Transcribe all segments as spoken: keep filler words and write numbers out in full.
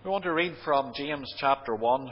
We want to read from James chapter one,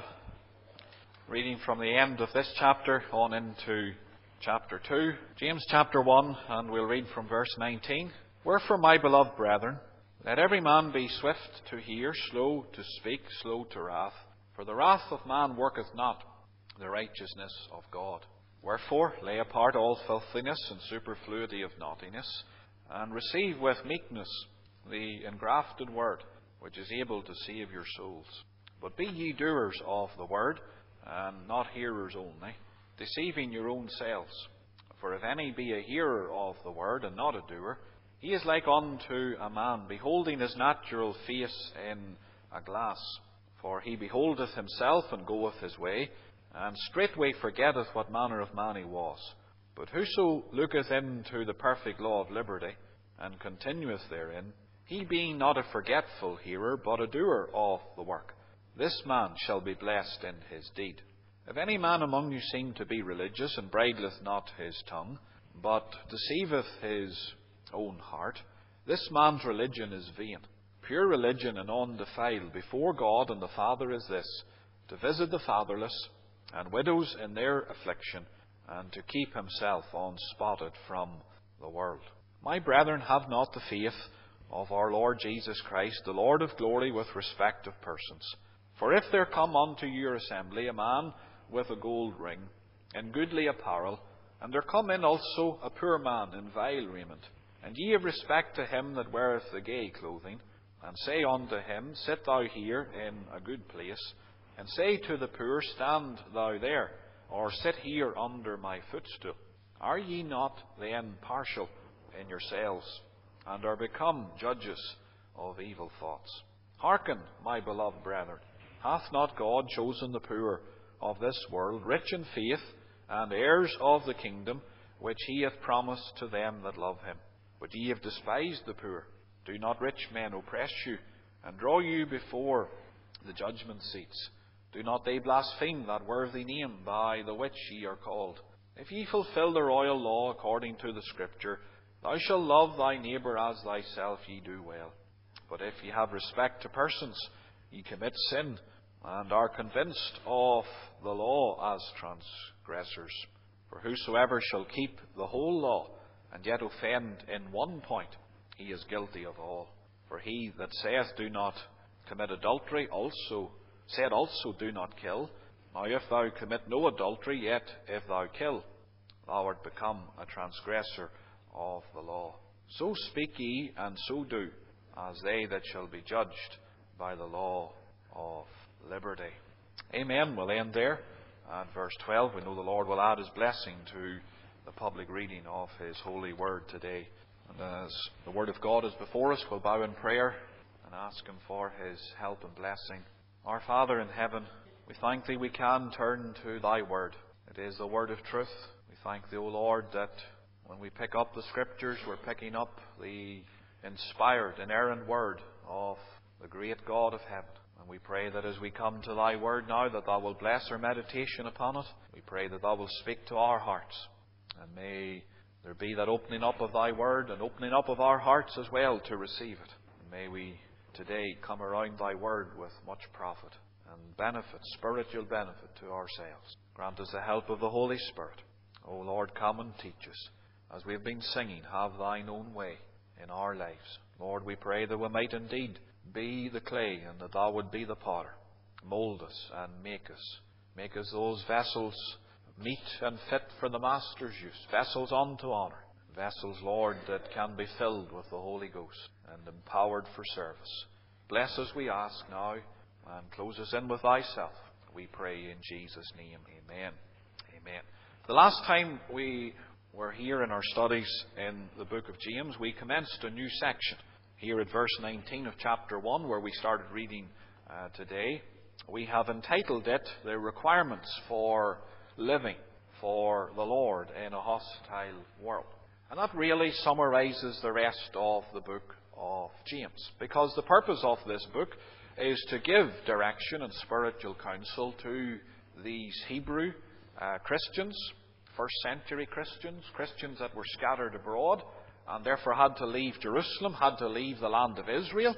reading from the end of this chapter on into chapter two. James chapter one, and we'll read from verse nineteen. Wherefore, my beloved brethren, let every man be swift to hear, slow to speak, slow to wrath. For the wrath of man worketh not the righteousness of God. Wherefore, lay apart all filthiness and superfluity of naughtiness, and receive with meekness the engrafted word, which is able to save your souls. But be ye doers of the word, and not hearers only, deceiving your own selves. For if any be a hearer of the word, and not a doer, he is like unto a man beholding his natural face in a glass. For he beholdeth himself, and goeth his way, and straightway forgetteth what manner of man he was. But whoso looketh into the perfect law of liberty, and continueth therein, he being not a forgetful hearer, but a doer of the work, this man shall be blessed in his deed. If any man among you seem to be religious, and bridleth not his tongue, but deceiveth his own heart, this man's religion is vain. Pure religion and undefiled before God and the Father is this, to visit the fatherless and widows in their affliction, and to keep himself unspotted from the world. My brethren, have not the faith of our Lord Jesus Christ, the Lord of glory, with respect of persons. For if there come unto your assembly a man with a gold ring, in goodly apparel, and there come in also a poor man in vile raiment, and ye have respect to him that weareth the gay clothing, and say unto him, Sit thou here in a good place, and say to the poor, Stand thou there, or sit here under my footstool, are ye not then partial in yourselves, and are become judges of evil thoughts? Hearken, my beloved brethren, hath not God chosen the poor of this world, rich in faith, and heirs of the kingdom, which he hath promised to them that love him? But ye have despised the poor. Do not rich men oppress you, and draw you before the judgment seats? Do not they blaspheme that worthy name by the which ye are called? If ye fulfill the royal law according to the Scripture, Thou shalt love thy neighbour as thyself, ye do well. But if ye have respect to persons, ye commit sin, and are convinced of the law as transgressors. For whosoever shall keep the whole law, and yet offend in one point, he is guilty of all. For he that saith, Do not commit adultery, also said also, Do not kill. Now if thou commit no adultery, yet if thou kill, thou art become a transgressor of the law. So speak ye, and so do, as they that shall be judged by the law of liberty. Amen. We'll end there at verse twelve. We know the Lord will add His blessing to the public reading of His holy word today. And as the word of God is before us, we'll bow in prayer and ask Him for His help and blessing. Our Father in heaven, we thank Thee we can turn to Thy word. It is the word of truth. We thank Thee, O Lord, that when we pick up the Scriptures, we're picking up the inspired, inerrant word of the great God of heaven. And we pray that as we come to Thy word now, that Thou will bless our meditation upon it. We pray that Thou will speak to our hearts. And may there be that opening up of Thy word and opening up of our hearts as well to receive it. And may we today come around Thy word with much profit and benefit, spiritual benefit to ourselves. Grant us the help of the Holy Spirit. O Lord, come and teach us. As we have been singing, have Thine own way in our lives. Lord, we pray that we might indeed be the clay, and that Thou would be the potter. Mould us and make us. Make us those vessels meet and fit for the Master's use. Vessels unto honour. Vessels, Lord, that can be filled with the Holy Ghost and empowered for service. Bless us, we ask now, and close us in with Thyself. We pray in Jesus' name. Amen. Amen. The last time we were here in our studies in the book of James, we commenced a new section here at verse nineteen of chapter one, where we started reading uh, today. We have entitled it, The Requirements for Living for the Lord in a Hostile World. And that really summarises the rest of the book of James, because the purpose of this book is to give direction and spiritual counsel to these Hebrew uh, Christians, first century Christians, Christians that were scattered abroad and therefore had to leave Jerusalem, had to leave the land of Israel,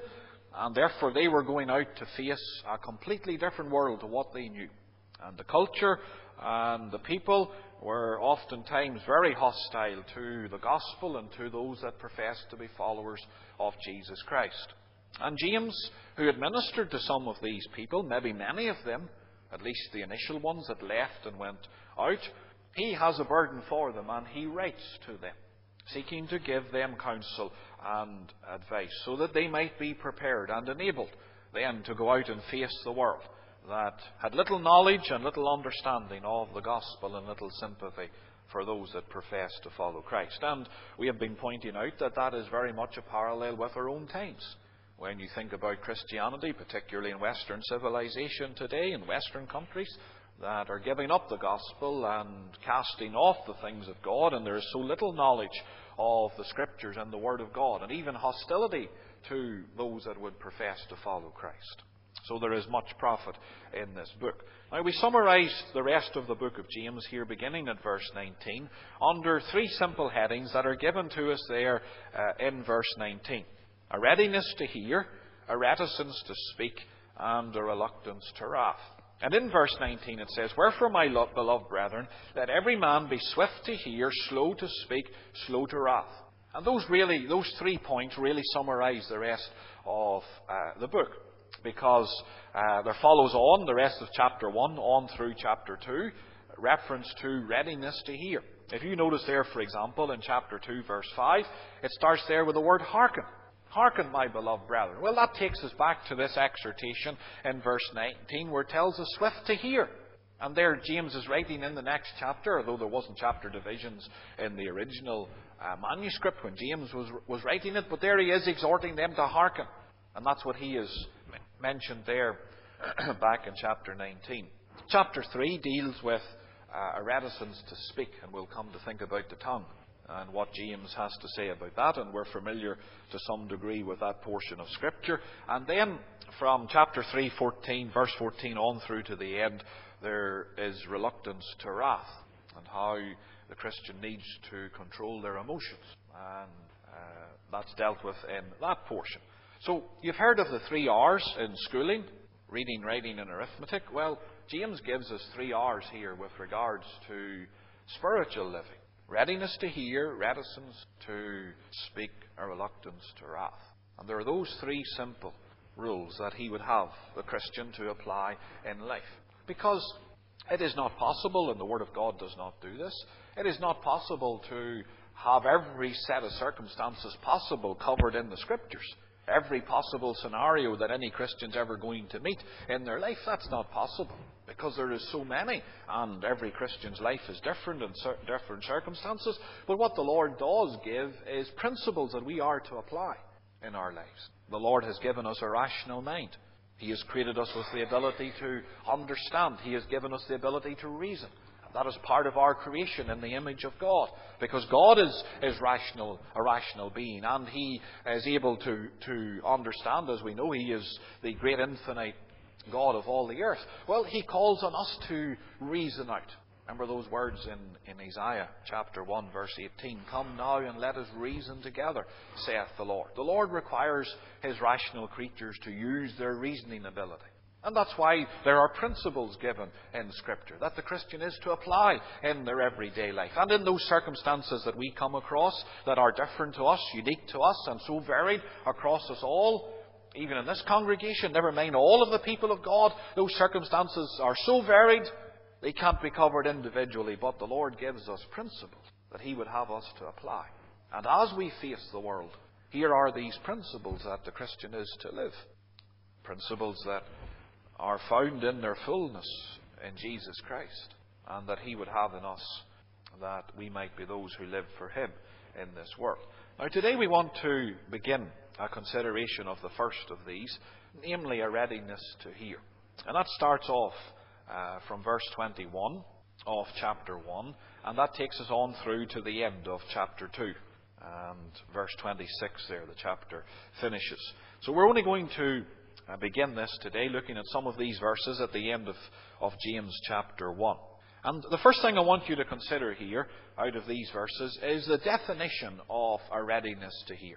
And therefore they were going out to face a completely different world to what they knew. And the culture and the people were oftentimes very hostile to the gospel and to those that professed to be followers of Jesus Christ. And James, who had ministered to some of these people, maybe many of them, at least the initial ones that left and went out, he has a burden for them, and he writes to them, seeking to give them counsel and advice, so that they might be prepared and enabled then to go out and face the world that had little knowledge and little understanding of the gospel and little sympathy for those that profess to follow Christ. And we have been pointing out that that is very much a parallel with our own times. When you think about Christianity, particularly in Western civilization today, in Western countries that are giving up the gospel and casting off the things of God, and there is so little knowledge of the Scriptures and the Word of God, and even hostility to those that would profess to follow Christ. So there is much profit in this book. Now we summarise the rest of the book of James here, beginning at verse nineteen, under three simple headings that are given to us there uh, in verse nineteen. A readiness to hear, a reticence to speak, and a reluctance to wrath. And in verse nineteen it says, "Wherefore, my lo- beloved brethren, let every man be swift to hear, slow to speak, slow to wrath." And those really, those three points really summarise the rest of uh, the book. Because uh, there follows on the rest of chapter one, on through chapter two, reference to readiness to hear. If you notice there, for example, in chapter two, verse five, it starts there with the word hearken. Hearken, my beloved brethren. Well, that takes us back to this exhortation in verse nineteen, where it tells us swift to hear. And there James is writing in the next chapter, although there wasn't chapter divisions in the original uh, manuscript when James was, was writing it, but there he is exhorting them to hearken. And that's what he is mentioned there back in chapter nineteen. Chapter three deals with uh, a reticence to speak, and we'll come to think about the tongue and what James has to say about that, and we're familiar to some degree with that portion of Scripture. And then from chapter three, fourteen, verse fourteen on through to the end, there is reluctance to wrath, and how the Christian needs to control their emotions, and uh, that's dealt with in that portion. So, you've heard of the three R's in schooling, reading, writing and arithmetic. Well, James gives us three R's here with regards to spiritual living. Readiness to hear, reticence to speak, a reluctance to wrath. And there are those three simple rules that he would have the Christian to apply in life. Because it is not possible, and the Word of God does not do this, it is not possible to have every set of circumstances possible covered in the Scriptures. Every possible scenario that any Christian's ever going to meet in their life, that's not possible. Because there is so many, and every Christian's life is different in cer- different circumstances. But what the Lord does give is principles that we are to apply in our lives. The Lord has given us a rational mind. He has created us with the ability to understand. He has given us the ability to reason. That is part of our creation in the image of God. Because God is, is rational, a rational being, and He is able to, to understand, as we know, He is the great infinite God of all the earth. Well, He calls on us to reason out. Remember those words in, in Isaiah chapter one, verse eighteen. "Come now and let us reason together, saith the Lord." The Lord requires His rational creatures to use their reasoning ability. And that's why there are principles given in Scripture that the Christian is to apply in their everyday life. And in those circumstances that we come across that are different to us, unique to us, and so varied across us all, even in this congregation, never mind all of the people of God, those circumstances are so varied, they can't be covered individually. But the Lord gives us principles that He would have us to apply. And as we face the world, here are these principles that the Christian is to live. Principles that are found in their fullness in Jesus Christ, and that He would have in us, that we might be those who live for Him in this world. Now today we want to begin a consideration of the first of these, namely a readiness to hear. And that starts off uh, from verse twenty-one of chapter one, and that takes us on through to the end of chapter two. And verse twenty-six there, the chapter finishes. So we're only going to I begin this today looking at some of these verses at the end of, of James chapter one. And the first thing I want you to consider here out of these verses is the definition of a readiness to hear.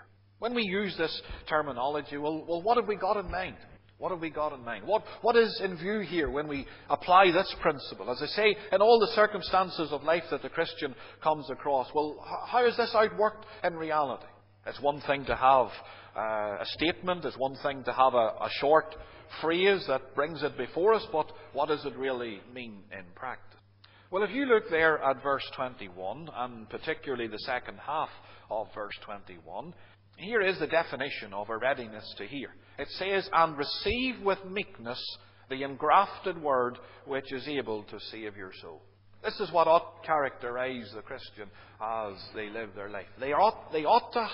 When we use this terminology, well, well, what have we got in mind? What have we got in mind? What, what is in view here when we apply this principle? As I say, in all the circumstances of life that the Christian comes across, well, how is this outworked in reality? It's one thing to have uh, a statement, it's one thing to have a, a short phrase that brings it before us, but what does it really mean in practice? Well, if you look there at verse twenty-one, and particularly the second half of verse twenty-one, here is the definition of a readiness to hear. It says, "And receive with meekness the engrafted word which is able to save your soul." This is what ought to characterize the Christian as they live their life. They ought, they ought to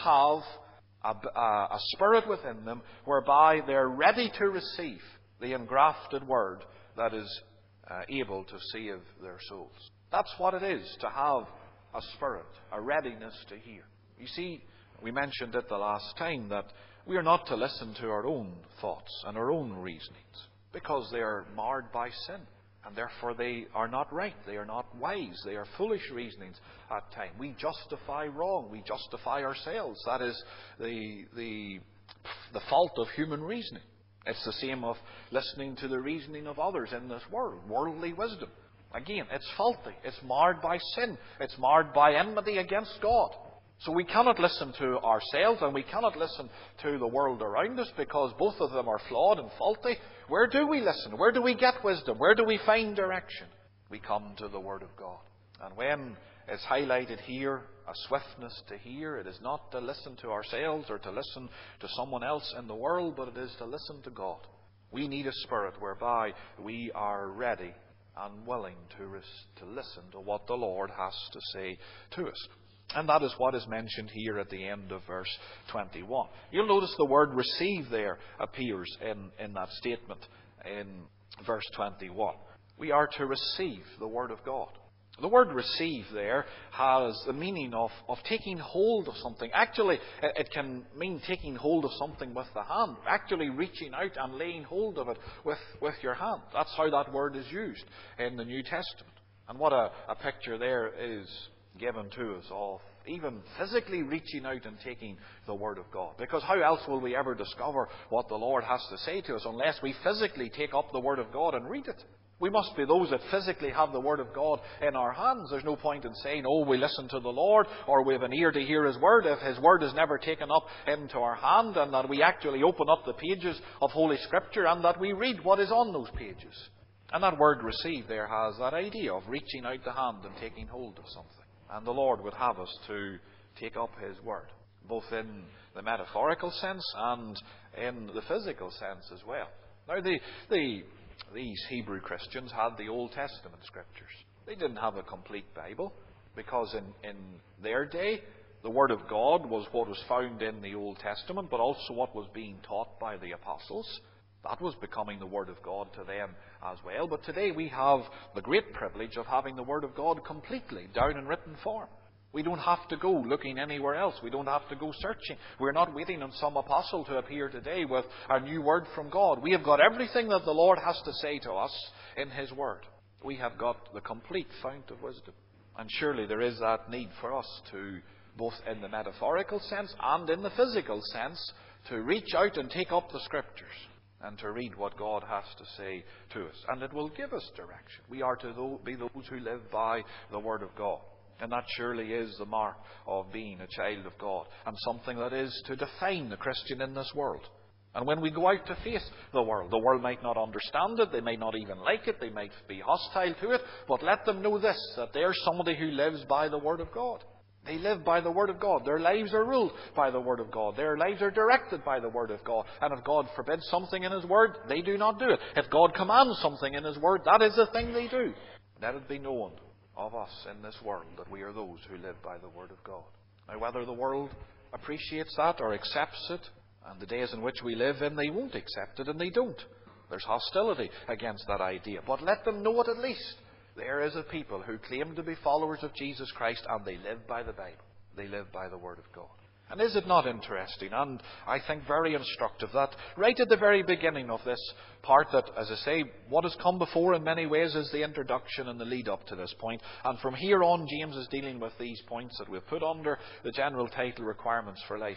have a, a, a spirit within them whereby they're ready to receive the engrafted word that is uh, able to save their souls. That's what it is to have a spirit, a readiness to hear. You see, we mentioned it the last time that we are not to listen to our own thoughts and our own reasonings because they are marred by sin. And therefore they are not right, they are not wise, they are foolish reasonings at times. We justify wrong, we justify ourselves. That is the, the, the fault of human reasoning. It's the same of listening to the reasoning of others in this world, worldly wisdom. Again, it's faulty, it's marred by sin, it's marred by enmity against God. So we cannot listen to ourselves and we cannot listen to the world around us because both of them are flawed and faulty. Where do we listen? Where do we get wisdom? Where do we find direction? We come to the Word of God. And when it's highlighted here, a swiftness to hear, it is not to listen to ourselves or to listen to someone else in the world, but it is to listen to God. We need a spirit whereby we are ready and willing to, res- to listen to what the Lord has to say to us. And that is what is mentioned here at the end of verse twenty-one. You'll notice the word receive there appears in, in that statement in verse twenty-one. We are to receive the Word of God. The word receive there has the meaning of, of taking hold of something. Actually, it can mean taking hold of something with the hand. Actually reaching out and laying hold of it with, with your hand. That's how that word is used in the New Testament. And what a, a picture there is given to us of even physically reaching out and taking the Word of God. Because how else will we ever discover what the Lord has to say to us unless we physically take up the Word of God and read it? We must be those that physically have the Word of God in our hands. There's no point in saying, oh, we listen to the Lord, or we have an ear to hear His Word, if His Word is never taken up into our hand, and that we actually open up the pages of Holy Scripture and that we read what is on those pages. And that word receive there has that idea of reaching out the hand and taking hold of something. And the Lord would have us to take up His Word, both in the metaphorical sense and in the physical sense as well. Now, the, the, these Hebrew Christians had the Old Testament Scriptures. They didn't have a complete Bible, because in, in their day, the Word of God was what was found in the Old Testament, but also what was being taught by the apostles. That was becoming the Word of God to them as well. But today we have the great privilege of having the Word of God completely down in written form. We don't have to go looking anywhere else. We don't have to go searching. We're not waiting on some apostle to appear today with a new word from God. We have got everything that the Lord has to say to us in His Word. We have got the complete fount of wisdom. And surely there is that need for us to, both in the metaphorical sense and in the physical sense, to reach out and take up the Scriptures and to read what God has to say to us. And it will give us direction. We are to be those who live by the Word of God. And that surely is the mark of being a child of God, and something that is to define the Christian in this world. And when we go out to face the world, the world might not understand it, they may not even like it, they might be hostile to it, but let them know this, that there's somebody who lives by the Word of God. They live by the Word of God. Their lives are ruled by the Word of God. Their lives are directed by the Word of God. And if God forbids something in His Word, they do not do it. If God commands something in His Word, that is the thing they do. Let it be known of us in this world that we are those who live by the Word of God. Now, whether the world appreciates that or accepts it, and the days in which we live in, they won't accept it, and they don't. There's hostility against that idea. But let them know it at least. There is a people who claim to be followers of Jesus Christ, and they live by the Bible. They live by the Word of God. And is it not interesting, and I think very instructive, that right at the very beginning of this part, that, as I say, what has come before in many ways is the introduction and the lead up to this point. And from here on, James is dealing with these points that we've put under the general title, Requirements for Life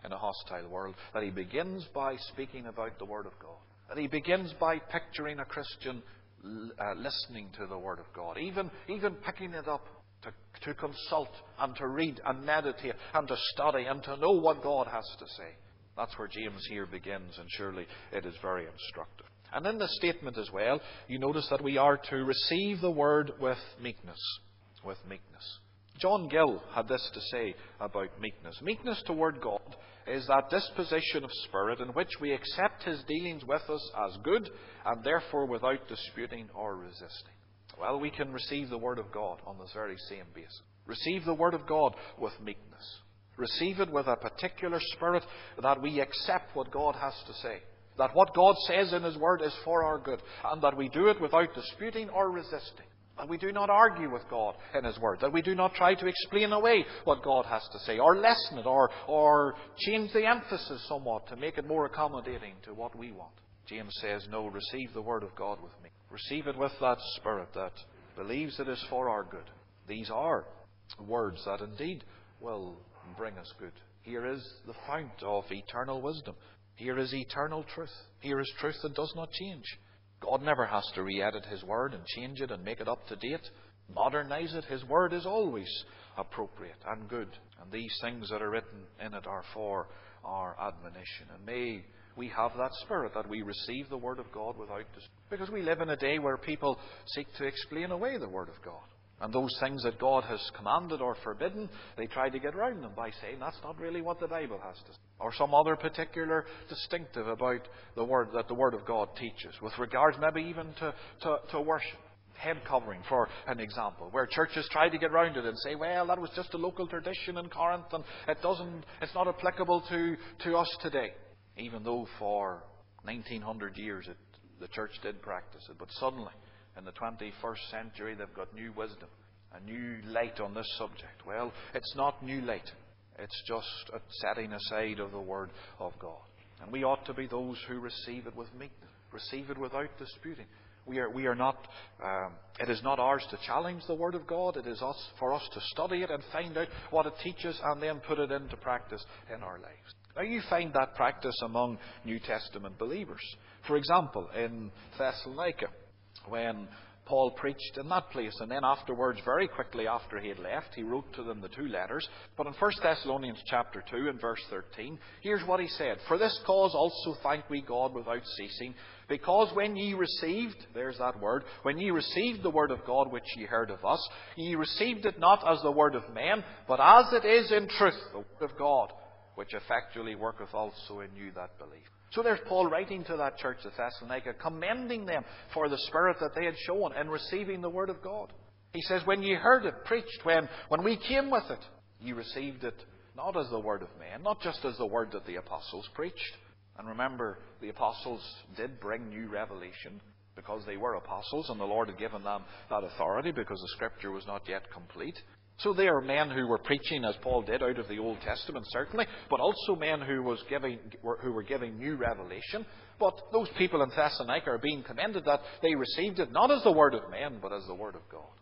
in a hostile world, that he begins by speaking about the Word of God. That he begins by picturing a Christian uh, listening to the Word of God. Even, even picking it up to, to consult and to read and meditate and to study and to know what God has to say. That's where James here begins, and surely it is very instructive. And in the statement as well, you notice that we are to receive the Word with meekness. With meekness. John Gill had this to say about meekness. Meekness toward God is that disposition of spirit in which we accept His dealings with us as good, and therefore without disputing or resisting. Well, we can receive the Word of God on this very same basis. Receive the Word of God with meekness. Receive it with a particular spirit that we accept what God has to say. That what God says in His Word is for our good, and that we do it without disputing or resisting. That we do not argue with God in His Word. That we do not try to explain away what God has to say, or lessen it, or, or change the emphasis somewhat to make it more accommodating to what we want. James says, no, receive the Word of God with me. Receive it with that spirit that believes it is for our good. These are words that indeed will bring us good. Here is the fount of eternal wisdom. Here is eternal truth. Here is truth that does not change. God never has to re-edit His Word and change it and make it up to date, modernize it. His Word is always appropriate and good. And these things that are written in it are for our admonition. And may we have that spirit that we receive the Word of God without dispute. Because we live in a day where people seek to explain away the Word of God. And those things that God has commanded or forbidden, they try to get round them by saying that's not really what the Bible has to say. Or some other particular distinctive about the Word that the Word of God teaches, with regards maybe even to, to, to worship. Head covering, for an example, where churches try to get round it and say, well, that was just a local tradition in Corinth and it doesn't, it's not applicable to, to us today. Even though for nineteen hundred years it, the church did practice it. But suddenly, in the twenty-first century, they've got new wisdom, a new light on this subject. Well, it's not new light. It's just a setting aside of the Word of God. And we ought to be those who receive it with meekness, receive it without disputing. We are, we are not, um, it is not ours to challenge the Word of God. It is us, for us to study it and find out what it teaches and then put it into practice in our lives. Now, you find that practice among New Testament believers. For example, in Thessalonica, when Paul preached in that place, and then afterwards, very quickly after he had left, he wrote to them the two letters. But in First Thessalonians chapter two and verse thirteen, here's what he said. For this cause also thank we God without ceasing, because when ye received, there's that word, when ye received the word of God which ye heard of us, ye received it not as the word of men, but as it is in truth, the word of God, which effectually worketh also in you that believe. So there's Paul writing to that church of Thessalonica, commending them for the spirit that they had shown in receiving the Word of God. He says, when ye heard it preached, when, when we came with it, ye received it not as the word of man, not just as the word that the apostles preached. And remember, the apostles did bring new revelation because they were apostles and the Lord had given them that authority because the Scripture was not yet complete. So they are men who were preaching, as Paul did, out of the Old Testament, certainly, but also men who, was giving, who were giving new revelation. But those people in Thessalonica are being commended that they received it not as the word of men, but as the word of God.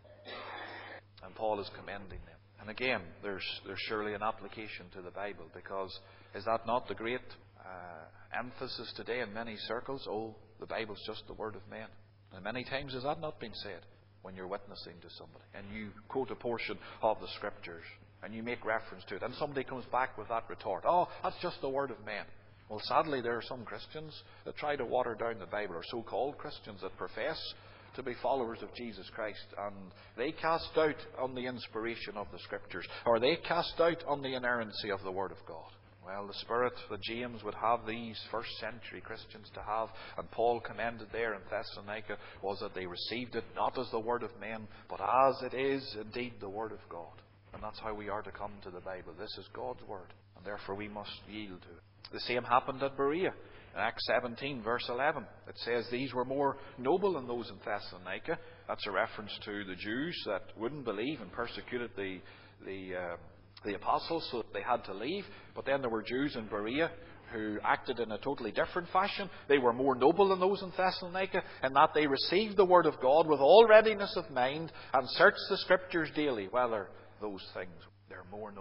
And Paul is commending them. And again, there's, there's surely an application to the Bible, because is that not the great uh, emphasis today in many circles? Oh, the Bible's just the word of men. And many times has that not been said? When you're witnessing to somebody and you quote a portion of the Scriptures and you make reference to it, and somebody comes back with that retort, oh, that's just the word of man. Well, sadly, there are some Christians that try to water down the Bible, or so-called Christians that profess to be followers of Jesus Christ, and they cast doubt on the inspiration of the Scriptures, or they cast doubt on the inerrancy of the Word of God. Well, the spirit that James would have these first century Christians to have, and Paul commended there in Thessalonica, was that they received it not as the word of men, but as it is indeed the word of God. And that's how we are to come to the Bible. This is God's word, and therefore we must yield to it. The same happened at Berea. In Acts seventeen, verse eleven, it says these were more noble than those in Thessalonica. That's a reference to the Jews that wouldn't believe and persecuted the the uh, the apostles, so they had to leave. But then there were Jews in Berea who acted in a totally different fashion. They were more noble than those in Thessalonica, in that they received the word of God with all readiness of mind and searched the Scriptures daily whether those things they're more noble.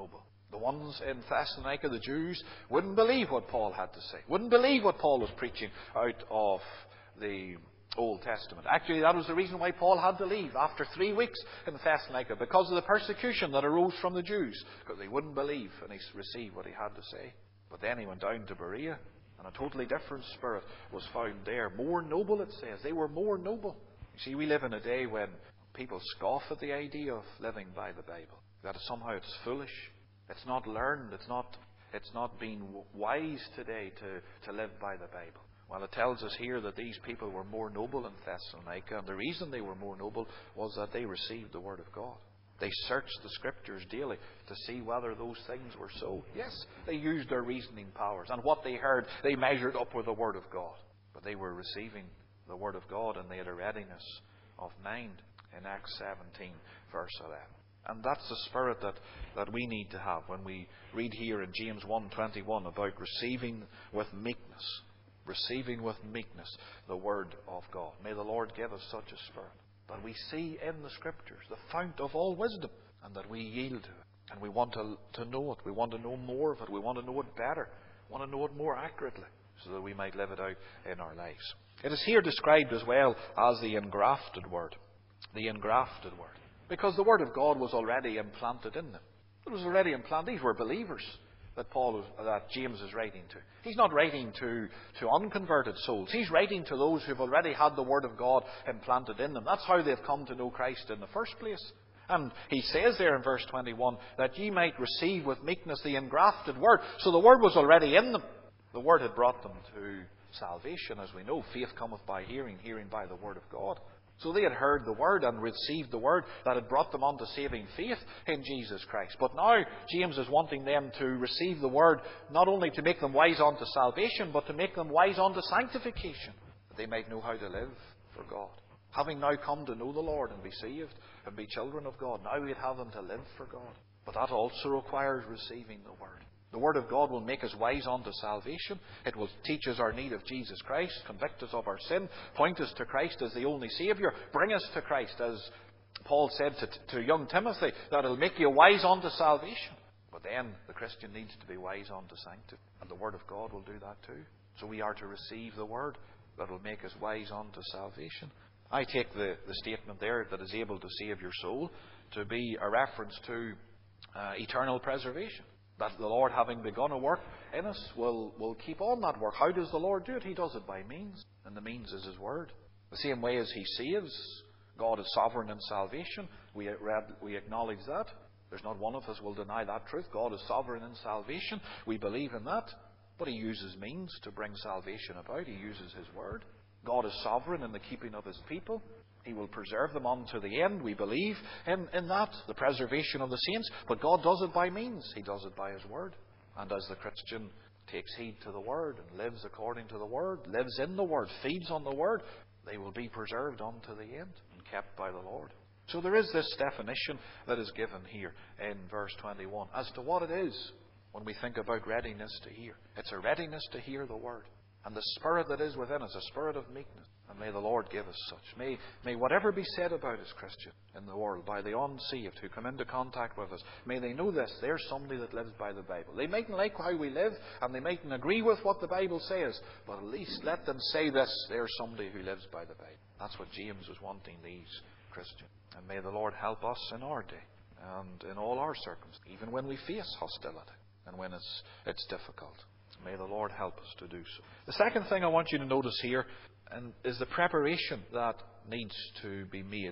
The ones in Thessalonica, the Jews, wouldn't believe what Paul had to say. Wouldn't believe what Paul was preaching out of the Old Testament. Actually, that was the reason why Paul had to leave after three weeks in Thessalonica, because of the persecution that arose from the Jews, because they wouldn't believe and he received what he had to say. But then he went down to Berea, and a totally different spirit was found there. More noble, it says. They were more noble. You see, we live in a day when people scoff at the idea of living by the Bible. That somehow it's foolish. It's not learned. It's not, it's not being wise today to, to live by the Bible. Well, it tells us here that these people were more noble in Thessalonica, and the reason they were more noble was that they received the Word of God. They searched the Scriptures daily to see whether those things were so. Yes, they used their reasoning powers, and what they heard, they measured up with the Word of God. But they were receiving the Word of God, and they had a readiness of mind in Acts seventeen, verse eleven. And that's the spirit that, that we need to have when we read here in James one twenty-one about receiving with meekness. Receiving with meekness the Word of God. May the Lord give us such a spirit, that we see in the Scriptures the fount of all wisdom, and that we yield to it. And we want to, to know it. We want to know more of it. We want to know it better. We want to know it more accurately, so that we might live it out in our lives. It is here described as well as the engrafted Word. The engrafted Word. Because the Word of God was already implanted in them. It was already implanted. These were believers that Paul, that James is writing to. He's not writing to, to unconverted souls. He's writing to those who've already had the Word of God implanted in them. That's how they've come to know Christ in the first place. And he says there in verse twenty-one, that ye might receive with meekness the engrafted Word. So the Word was already in them. The Word had brought them to salvation, as we know. Faith cometh by hearing, hearing by the Word of God. So they had heard the Word and received the Word that had brought them unto saving faith in Jesus Christ. But now James is wanting them to receive the Word not only to make them wise unto salvation, but to make them wise unto sanctification, that they might know how to live for God. Having now come to know the Lord and be saved and be children of God, now we'd have them to live for God. But that also requires receiving the Word. The Word of God will make us wise unto salvation. It will teach us our need of Jesus Christ, convict us of our sin, point us to Christ as the only Saviour, bring us to Christ, as Paul said to, to young Timothy, that it'll make you wise unto salvation. But then the Christian needs to be wise unto sanctity, and the Word of God will do that too. So we are to receive the Word that will make us wise unto salvation. I take the, the statement there, that is able to save your soul, to be a reference to uh, eternal preservation. That the Lord, having begun a work in us, will, will keep on that work. How does the Lord do it? He does it by means, and the means is His Word. The same way as He saves, God is sovereign in salvation. We, read, we acknowledge that. There's not one of us will deny that truth. God is sovereign in salvation. We believe in that. But He uses means to bring salvation about. He uses His Word. God is sovereign in the keeping of His people. He will preserve them unto the end. We believe in, in that, the preservation of the saints. But God does it by means. He does it by His Word. And as the Christian takes heed to the Word and lives according to the Word, lives in the Word, feeds on the Word, they will be preserved unto the end and kept by the Lord. So there is this definition that is given here in verse twenty-one as to what it is when we think about readiness to hear. It's a readiness to hear the Word. And the Spirit that is within us, a spirit of meekness. And may the Lord give us such. May, may whatever be said about us, Christian, in the world, by the unsaved who come into contact with us, may they know this. There's somebody that lives by the Bible. They mightn't like how we live, and they mightn't agree with what the Bible says, but at least let them say this. There's somebody who lives by the Bible. That's what James was wanting these Christians. And may the Lord help us in our day, and in all our circumstances, even when we face hostility, and when it's, it's difficult. May the Lord help us to do so. The second thing I want you to notice here and is the preparation that needs to be made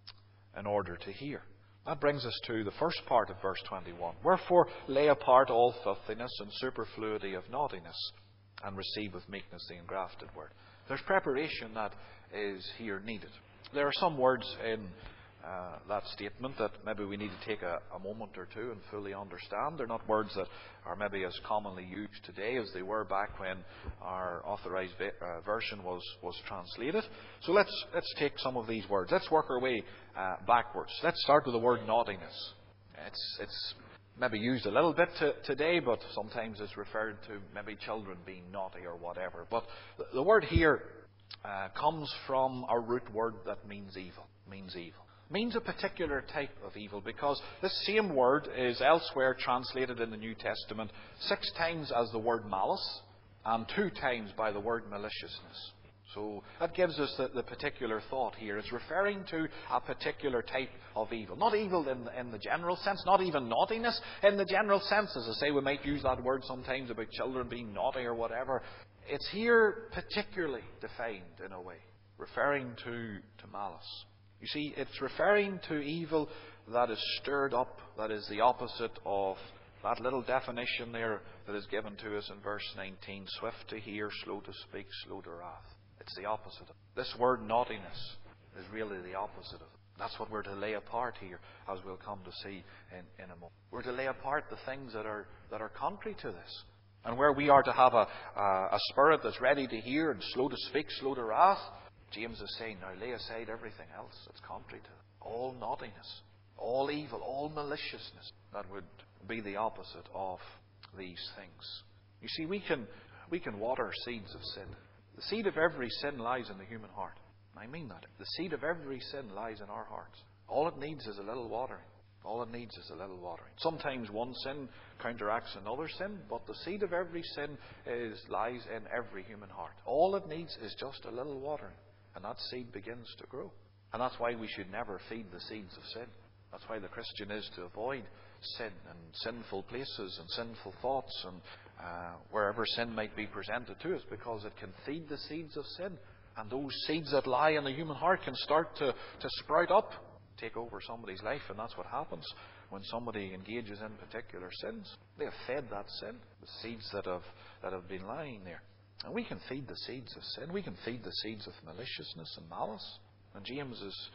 in order to hear. That brings us to the first part of verse twenty-one. Wherefore lay apart all filthiness and superfluity of naughtiness, and receive with meekness the engrafted Word. There's preparation that is here needed. There are some words in Uh, that statement that maybe we need to take a, a moment or two and fully understand. They're not words that are maybe as commonly used today as they were back when our authorized ve- uh, version was, was translated. So let's let's take some of these words. Let's work our way uh, backwards. Let's start with the word naughtiness. It's it's maybe used a little bit to, today, but sometimes it's referred to maybe children being naughty or whatever. But the, the word here uh, comes from a root word that means evil. Means evil. means a particular type of evil, because this same word is elsewhere translated in the New Testament six times as the word malice and two times by the word maliciousness. So that gives us the, the particular thought here. It's referring to a particular type of evil. Not evil in, in the general sense, not even naughtiness in the general sense. As I say, we might use that word sometimes about children being naughty or whatever. It's here particularly defined in a way, referring to, to malice. You see, it's referring to evil that is stirred up, that is the opposite of that little definition there that is given to us in verse nineteen. Swift to hear, slow to speak, slow to wrath. It's the opposite of it. This word naughtiness is really the opposite of it. That's what we're to lay apart here, as we'll come to see in, in a moment. We're to lay apart the things that are that are contrary to this. And where we are to have a, a, a spirit that's ready to hear and slow to speak, slow to wrath, James is saying, now lay aside everything else that's contrary to it. All naughtiness, all evil, all maliciousness. That would be the opposite of these things. You see, we can we can water seeds of sin. The seed of every sin lies in the human heart. I mean that. The seed of every sin lies in our hearts. All it needs is a little watering. All it needs is a little watering. Sometimes one sin counteracts another sin, but the seed of every sin is lies in every human heart. All it needs is just a little watering, and that seed begins to grow. And that's why we should never feed the seeds of sin. That's why the Christian is to avoid sin and sinful places and sinful thoughts and uh, wherever sin might be presented to us, because it can feed the seeds of sin. And those seeds that lie in the human heart can start to, to sprout up, take over somebody's life. And that's what happens when somebody engages in particular sins. They have fed that sin, the seeds that have, that have been lying there. And we can feed the seeds of sin. We can feed the seeds of maliciousness and malice. And James is,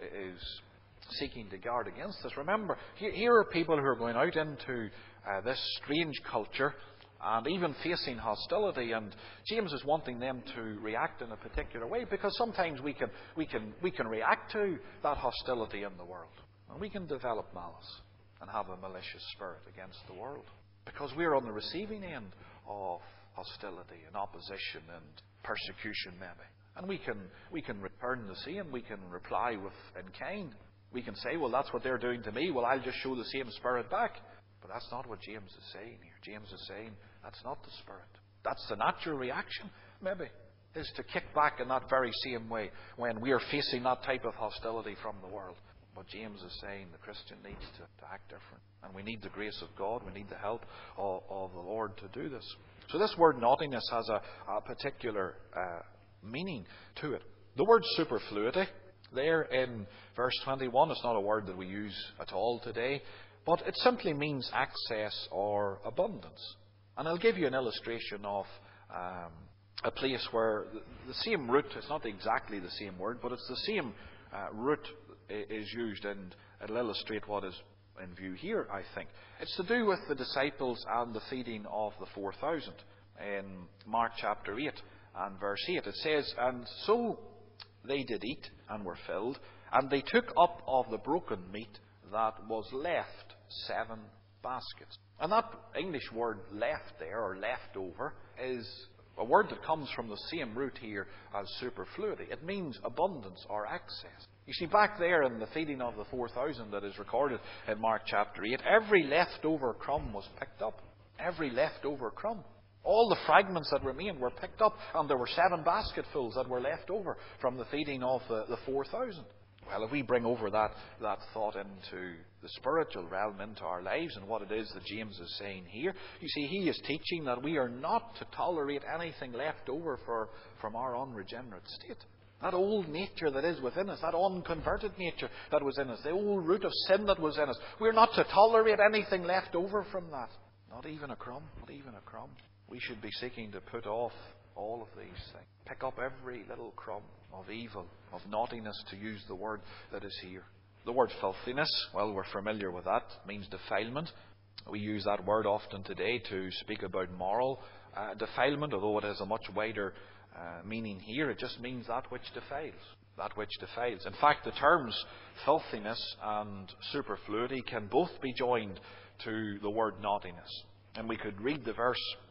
is seeking to guard against this. Remember, here, here are people who are going out into uh, this strange culture and even facing hostility, and James is wanting them to react in a particular way, because sometimes we can we can we can react to that hostility in the world, and we can develop malice and have a malicious spirit against the world, because we're on the receiving end of hostility and opposition and persecution maybe. And we can we can return the same. We can reply with in kind. We can say, well, that's what they're doing to me. Well, I'll just show the same spirit back. But that's not what James is saying here. James is saying that's not the spirit. That's the natural reaction, maybe, is to kick back in that very same way when we are facing that type of hostility from the world. But James is saying the Christian needs to, to act different. And we need the grace of God. We need the help of, of the Lord to do this. So this word naughtiness has a, a particular uh, meaning to it. The word superfluity, there in verse twenty-one, it's not a word that we use at all today, but it simply means access or abundance. And I'll give you an illustration of um, a place where the, the same root, it's not exactly the same word, but it's the same uh, root is used, and it'll illustrate what is in view here, I think. It's to do with the disciples and the feeding of the four thousand. In Mark chapter eight and verse eight, it says, and so they did eat and were filled, and they took up of the broken meat that was left seven baskets. And that English word left there, or leftover, is a word that comes from the same root here as superfluity. It means abundance or access. You see, back there in the feeding of the four thousand that is recorded in Mark chapter eight, every leftover crumb was picked up. Every leftover crumb. All the fragments that remained were picked up, and there were seven basketfuls that were left over from the feeding of the, the four thousand. Well, if we bring over that, that thought into the spiritual realm, into our lives, and what it is that James is saying here, you see, he is teaching that we are not to tolerate anything left over for, from our unregenerate state. That old nature that is within us, that unconverted nature that was in us, the old root of sin that was in us, we're not to tolerate anything left over from that. Not even a crumb, not even a crumb. We should be seeking to put off all of these things. Pick up every little crumb of evil, of naughtiness, to use the word that is here. The word filthiness, well, we're familiar with that. It means defilement. We use that word often today to speak about moral uh, defilement, although it has a much wider uh, meaning here. It just means that which defiles. That which defiles. In fact, the terms filthiness and superfluity can both be joined to the word naughtiness. And we could read the verse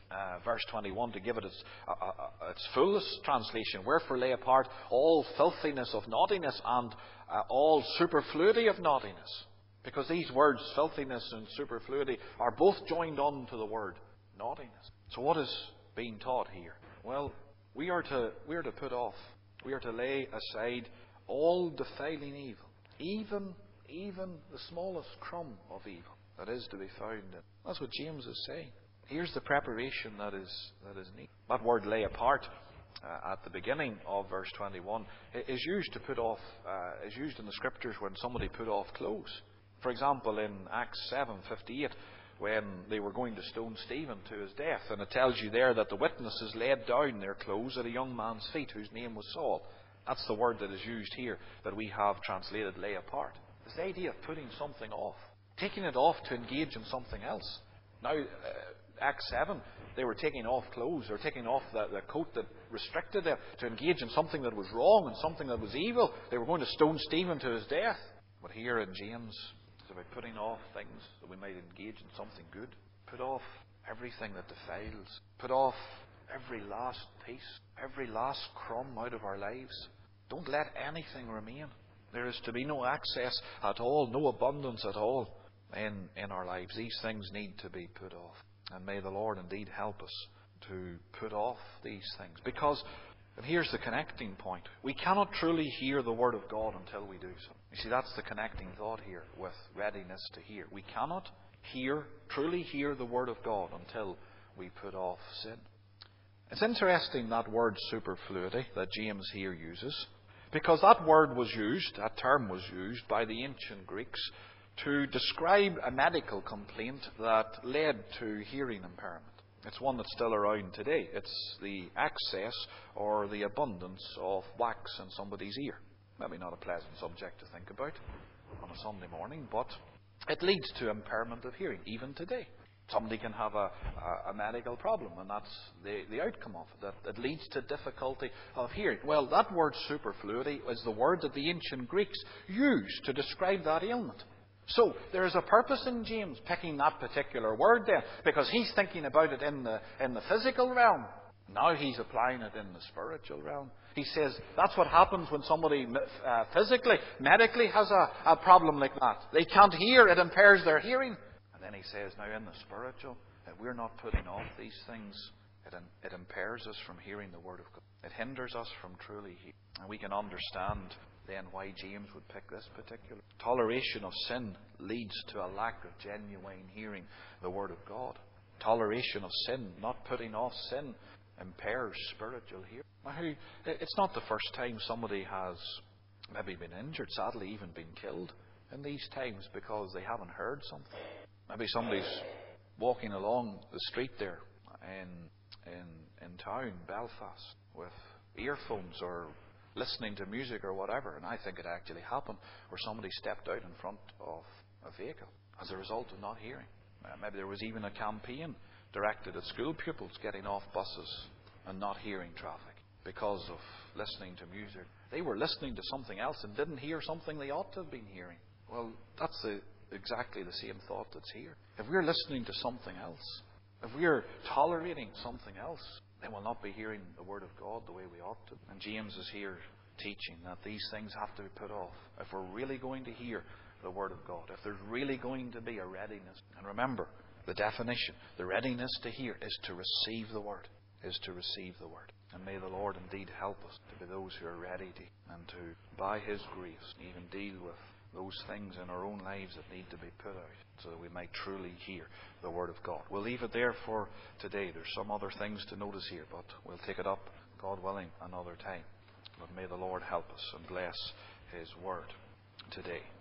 uh, verse twenty-one, to give it its, uh, uh, its fullest translation. Wherefore lay apart all filthiness of naughtiness and uh, all superfluity of naughtiness. Because these words, filthiness and superfluity, are both joined on to the word naughtiness. So what is being taught here? Well, we are to we are to put off, we are to lay aside all defiling evil, even even the smallest crumb of evil that is to be found in. That's what James is saying. Here's the preparation that is that is needed. That word "lay apart" uh, at the beginning of verse twenty-one is used to put off. Uh, is used in the Scriptures when somebody put off clothes. For example, in Acts seven fifty-eight, when they were going to stone Stephen to his death, and it tells you there that the witnesses laid down their clothes at a young man's feet, whose name was Saul. That's the word that is used here, that we have translated "lay apart." It's the idea of putting something off, taking it off to engage in something else. Now, uh, Acts seven, they were taking off clothes, or taking off the, the coat that restricted them to engage in something that was wrong and something that was evil. They were going to stone Stephen to his death. But here in James, it's about putting off things that we might engage in something good. Put off everything that defiles. Put off every last piece, every last crumb out of our lives. Don't let anything remain. There is to be no access at all, no abundance at all in, in our lives. These things need to be put off. And may the Lord indeed help us to put off these things. Because, and here's the connecting point, we cannot truly hear the Word of God until we do so. You see, that's the connecting thought here with readiness to hear. We cannot hear, truly hear the Word of God until we put off sin. It's interesting, that word superfluity that James here uses, because that word was used, that term was used by the ancient Greeks to describe a medical complaint that led to hearing impairment. It's one that's still around today. It's the excess or the abundance of wax in somebody's ear. Maybe not a pleasant subject to think about on a Sunday morning, but it leads to impairment of hearing, even today. Somebody can have a, a, a medical problem, and that's the, the outcome of it. That it leads to difficulty of hearing. Well, that word superfluity is the word that the ancient Greeks used to describe that ailment. So, there is a purpose in James picking that particular word there, because he's thinking about it in the, in the physical realm. Now he's applying it in the spiritual realm. He says that's what happens when somebody uh, physically, medically has a, a problem like that. They can't hear, it impairs their hearing. And then he says, now in the spiritual, if we're not putting off these things, it, it impairs us from hearing the Word of God. It hinders us from truly hearing. And we can understand then why James would pick this particular. Toleration of sin leads to a lack of genuine hearing the Word of God. Toleration of sin, not putting off sin, impairs spiritual hearing. Now, it's not the first time somebody has maybe been injured, sadly even been killed in these times because they haven't heard something. Maybe somebody's walking along the street there in in in town, Belfast, with earphones or listening to music or whatever, and I think it actually happened where somebody stepped out in front of a vehicle as a result of not hearing. Uh, maybe there was even a campaign directed at school pupils getting off buses and not hearing traffic because of listening to music. They were listening to something else and didn't hear something they ought to have been hearing. Well, that's the, exactly the same thought that's here. If we're listening to something else, if we're tolerating something else, then we'll not be hearing the Word of God the way we ought to. And James is here teaching that these things have to be put off if we're really going to hear the Word of God, if there's really going to be a readiness. And remember, the definition, the readiness to hear is to receive the Word, is to receive the Word. And may the Lord indeed help us to be those who are ready to, and to, by His grace, even deal with those things in our own lives that need to be put out so that we might truly hear the Word of God. We'll leave it there for today. There's some other things to notice here, but we'll take it up, God willing, another time. But may the Lord help us and bless His Word today.